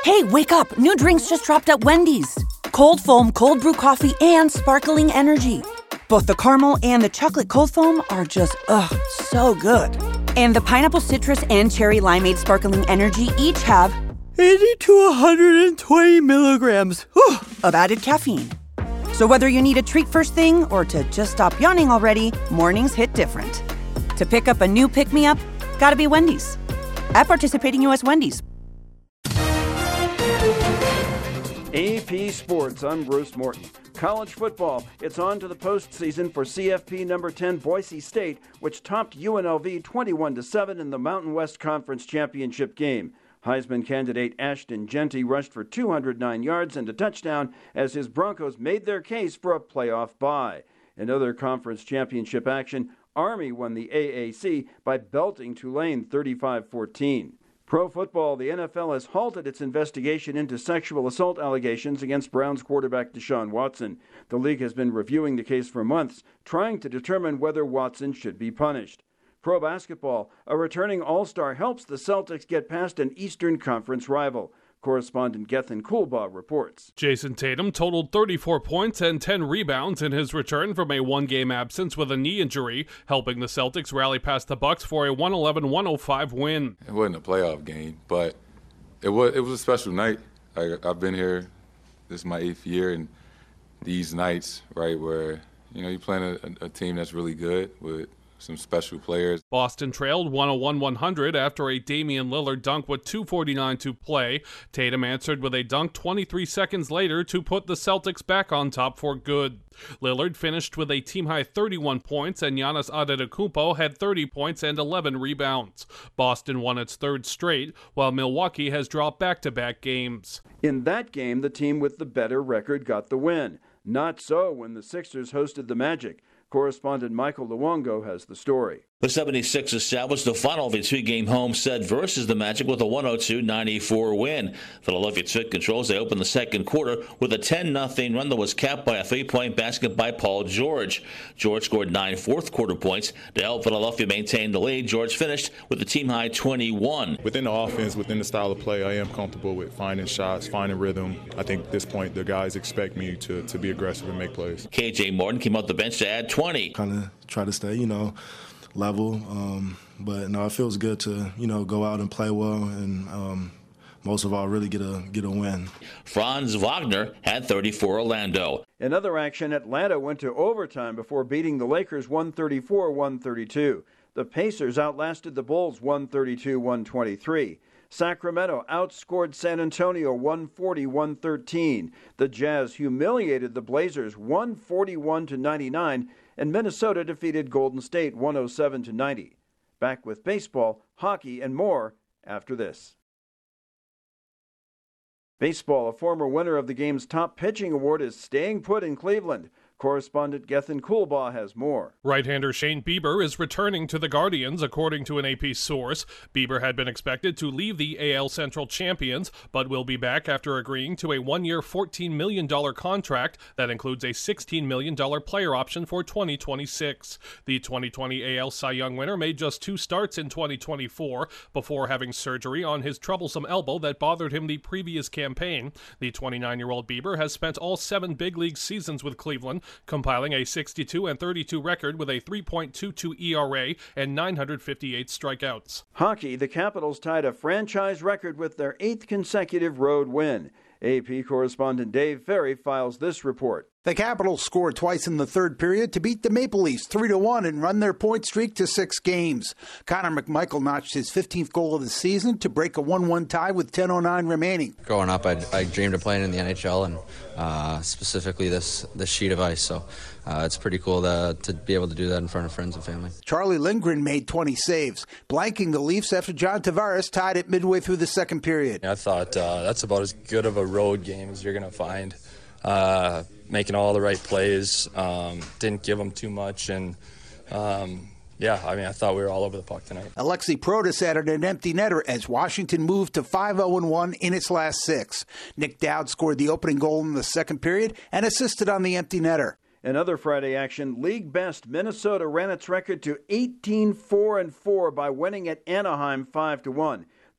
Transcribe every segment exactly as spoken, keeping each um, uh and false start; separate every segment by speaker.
Speaker 1: Hey, wake up! New drinks just dropped at Wendy's. Cold foam, cold brew coffee, and sparkling energy. Both the caramel and the chocolate cold foam are just, ugh, so good. And the pineapple citrus and cherry limeade sparkling energy each have eighty to one hundred twenty milligrams whew, of added caffeine. So whether you need a treat first thing or to just stop yawning already, mornings hit different. To pick up a new pick-me-up, gotta be Wendy's. At participating U S Wendy's.
Speaker 2: A P Sports, I'm Bruce Morton. College football, it's on to the postseason for C F P number ten Boise State, which topped U N L V twenty-one to seven in the Mountain West Conference Championship game. Heisman candidate Ashton Jeanty rushed for two hundred nine yards and a touchdown as his Broncos made their case for a playoff bye. In other conference championship action, Army won the A A C by belting Tulane thirty-five fourteen. Pro football, the N F L has halted its investigation into sexual assault allegations against Browns quarterback Deshaun Watson. The league has been reviewing the case for months, trying to determine whether Watson should be punished. Pro basketball, a returning All-Star helps the Celtics get past an Eastern Conference rival. Correspondent Gethin Coolbaugh reports.
Speaker 3: Jason Tatum totaled thirty-four points and ten rebounds in his return from a one-game absence with a knee injury, helping the Celtics rally past the Bucks for a one eleven one oh five win.
Speaker 4: It wasn't a playoff game, but it was it was a special night. I, I've been here, this is my eighth year, and these nights, right, where you know you're playing a, a team that's really good with some special players.
Speaker 3: Boston trailed one oh one one hundred after a Damian Lillard dunk with two forty-nine to play. Tatum answered with a dunk twenty-three seconds later to put the Celtics back on top for good. Lillard finished with a team-high thirty-one points, and Giannis Antetokounmpo had thirty points and eleven rebounds. Boston won its third straight, while Milwaukee has dropped back-to-back games.
Speaker 2: In that game, the team with the better record got the win. Not so when the Sixers hosted the Magic. Correspondent Michael Luongo has the story.
Speaker 5: The seventy-six established the final of a two-game home set versus the Magic with a one oh two ninety-four win. Philadelphia took control as they opened the second quarter with a ten nothing run that was capped by a three-point basket by Paul George. George scored nine fourth-quarter points to help Philadelphia maintain the lead. George finished with a team-high twenty-one.
Speaker 6: Within the offense, within the style of play, I am comfortable with finding shots, finding rhythm. I think at this point the guys expect me to, to be aggressive and make plays.
Speaker 5: K J Martin came off the bench to add twenty.
Speaker 7: Kind of try to stay, you know, level, um, but no, it feels good to you know go out and play well, and um, most of all, really get a get a win.
Speaker 5: Franz Wagner had thirty for Orlando.
Speaker 2: In other action, Atlanta went to overtime before beating the Lakers one thirty-four one thirty-two. The Pacers outlasted the Bulls one thirty-two one twenty-three. Sacramento outscored San Antonio one forty one thirteen. The Jazz humiliated the Blazers one forty-one to ninety-nine. And Minnesota defeated Golden State one oh seven to ninety. Back with baseball, hockey, and more after this. Baseball, a former winner of the game's top pitching award, is staying put in Cleveland. Correspondent Gethin Coolbaugh has more.
Speaker 3: Right-hander Shane Bieber is returning to the Guardians, according to an A P source. Bieber had been expected to leave the A L Central champions, but will be back after agreeing to a one-year fourteen million dollars contract that includes a sixteen million dollars player option for twenty twenty-six. The twenty twenty A L Cy Young winner made just two starts in twenty twenty-four before having surgery on his troublesome elbow that bothered him the previous campaign. The twenty-nine-year-old Bieber has spent all seven big league seasons with Cleveland, compiling a sixty-two and thirty-two record with a three point two two E R A and nine hundred fifty-eight strikeouts.
Speaker 2: Hockey, the Capitals tied a franchise record with their eighth consecutive road win. A P correspondent Dave Ferry files this report.
Speaker 8: The Capitals scored twice in the third period to beat the Maple Leafs three to one and run their point streak to six games. Connor McMichael notched his fifteenth goal of the season to break a one one tie with ten oh nine remaining.
Speaker 9: Growing up, I, I dreamed of playing in the N H L, and uh, specifically this, this sheet of ice. So uh, it's pretty cool to, to be able to do that in front of friends and family.
Speaker 8: Charlie Lindgren made twenty saves, blanking the Leafs after John Tavares tied it midway through the second period.
Speaker 10: I thought uh, that's about as good of a road game as you're going to find. Uh, making all the right plays, um, didn't give them too much, and um, yeah, I mean, I thought we were all over the puck tonight.
Speaker 8: Alexi Protas added an empty netter as Washington moved to five oh one in its last six. Nick Dowd scored the opening goal in the second period and assisted on the empty netter.
Speaker 2: In other Friday action, league best Minnesota ran its record to eighteen four and four by winning at Anaheim five to one.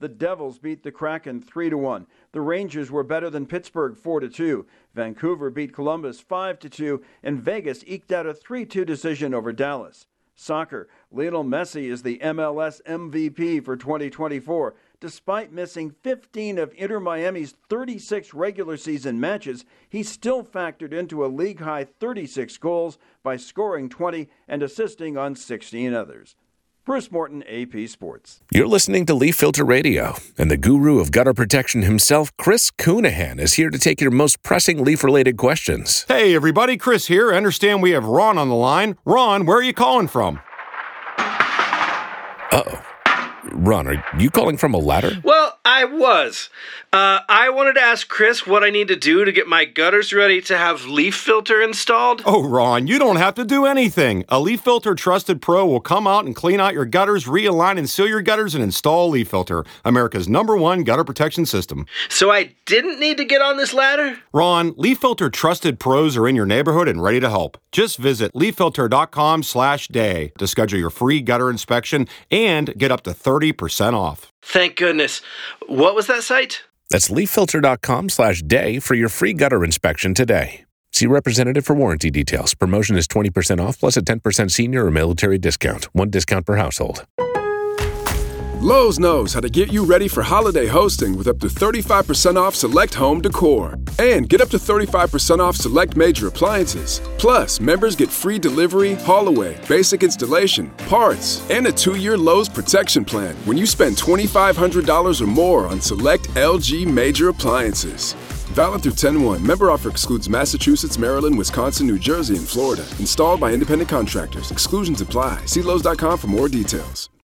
Speaker 2: The Devils beat the Kraken three to one. The Rangers were better than Pittsburgh four to two. Vancouver beat Columbus five to two, and Vegas eked out a three two decision over Dallas. Soccer, Lionel Messi is the M L S M V P for twenty twenty-four. Despite missing fifteen of Inter Miami's thirty-six regular season matches, he still factored into a league-high thirty-six goals by scoring twenty and assisting on sixteen others. Bruce Morton, A P Sports.
Speaker 11: You're listening to Leaf Filter Radio, and the guru of gutter protection himself, Chris Coonahan, is here to take your most pressing leaf-related questions.
Speaker 12: Hey, everybody, Chris here. I understand we have Ron on the line. Ron, where are you calling from?
Speaker 11: Uh-oh. Ron, are you calling from a ladder?
Speaker 13: Well, I was. Uh, I wanted to ask Chris what I need to do to get my gutters ready to have Leaf Filter installed.
Speaker 12: Oh, Ron, you don't have to do anything. A Leaf Filter Trusted Pro will come out and clean out your gutters, realign and seal your gutters, and install Leaf Filter, America's number one gutter protection system.
Speaker 13: So I didn't need to get on this ladder?
Speaker 12: Ron, Leaf Filter Trusted Pros are in your neighborhood and ready to help. Just visit leaffilter.com slash day to schedule your free gutter inspection and get up to thirty percent off.
Speaker 13: Thank goodness. What was that site?
Speaker 11: That's leaffilter.com slash day for your free gutter inspection today. See representative for warranty details. Promotion is twenty percent off plus a ten percent senior or military discount. One discount per household.
Speaker 14: Lowe's knows how to get you ready for holiday hosting with up to thirty-five percent off select home decor. And get up to thirty-five percent off select major appliances. Plus, members get free delivery, haul away, basic installation, parts, and a two-year Lowe's protection plan when you spend twenty-five hundred dollars or more on select L G major appliances. Valid through ten one. Member offer excludes Massachusetts, Maryland, Wisconsin, New Jersey, and Florida. Installed by independent contractors. Exclusions apply. See Lowe's dot com for more details.